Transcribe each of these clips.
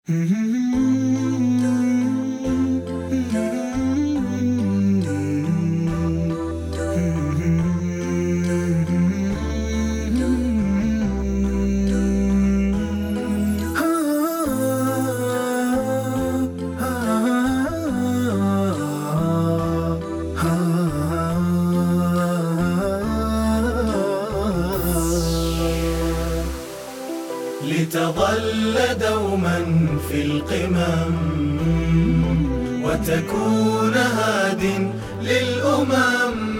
لتظل دوما في القمم وتكون هاد للأمم.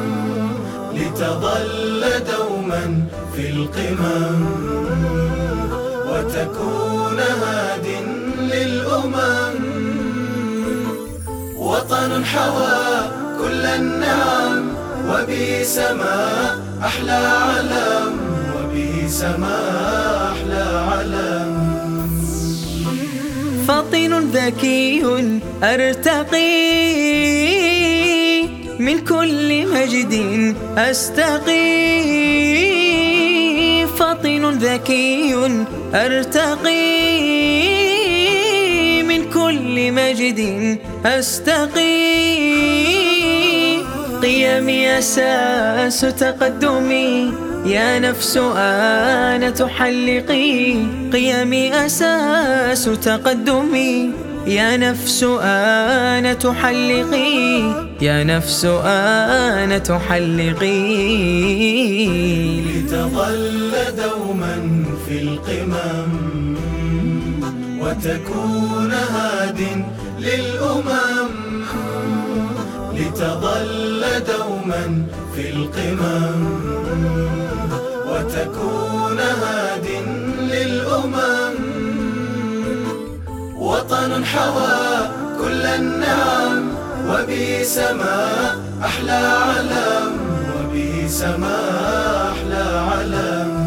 لتظل دوما في القمم وتكون هاد للأمم. وطن حوى كل النعم وبه سما أحلى علم، وبه سما أحلى علم. فطن ذكي أرتقي من كل مجد أستقي. فطن ذكي أرتقي من كل مجد أستقي. قيمي أساس تقدمي يا نفس آن تحلقي. قيمي أساس تقدمي يا نفس آن تحلقي. يا نفس آن تحلقي. لتظل دوما في القمم وتكون هاد للأمم. لتظل دوما في القمم وتكون هاد للأمم. وطن حوى كل النعم وبه سما أحلى علم، وبه سما أحلى علم.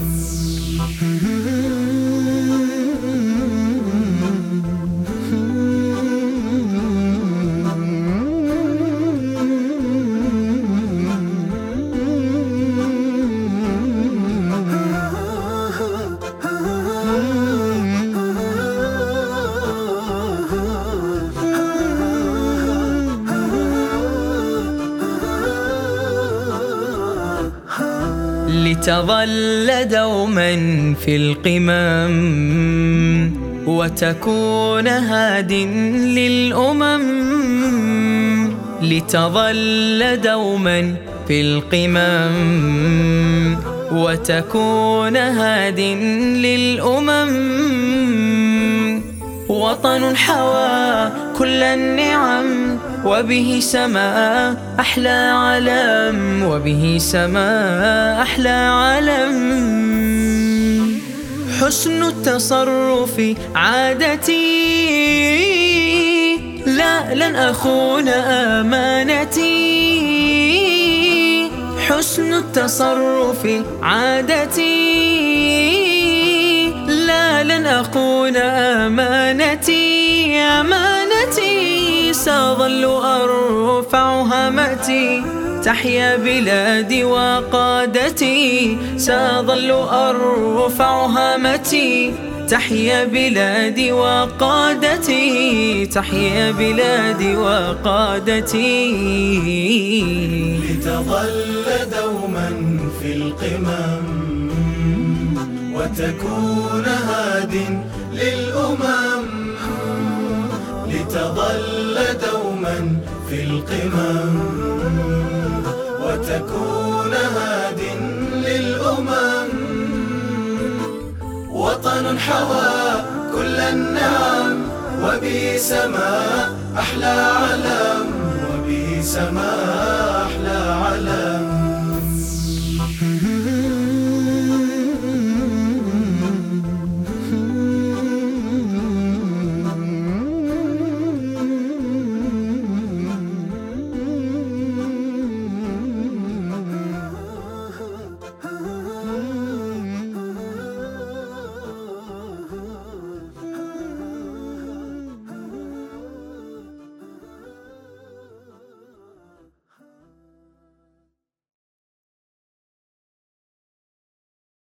لتظل دوما في القمم وتكون هاد للأمم. لتظل دوما في القمم وتكون هاد للأمم. وطن حوى كل النعم وبه سما أحلى علم، وبه سما أحلى علم. حسن التصرف عادتي لا لن أخون أمانتي. حسن التصرف عادتي لا لن أخون أمانتي. أمانتي سأظل أرفع همتي تحيا بلادي وقادتي. سأظل أرفع همتي تحيا بلادي وقادتي. تحيا بلادي وقادتي. لتظل دوما في القمم وتكون هاد للأمم. لتظل دوما في القمم وتكون هاد للأمم. وطن حوى كل النعم وبه سما أحلى علم، وبه سما أحلى علم.